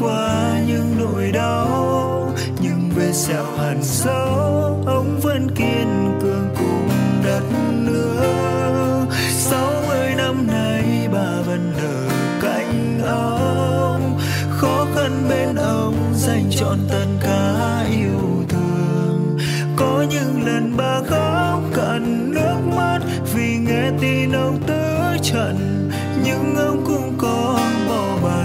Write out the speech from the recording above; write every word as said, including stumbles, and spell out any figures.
qua những nỗi đau, nhưng vết sẹo hằn sâu ông vẫn kiên cường cùng đất nước. Sáu mươi năm nay bà vẫn ở cạnh ông, khó khăn bên ông dành trọn tất cả yêu thương. Có những lần bà khóc cạn nước mắt vì nghe tin ông tứ trận, nhưng ông cũng có bỏ bà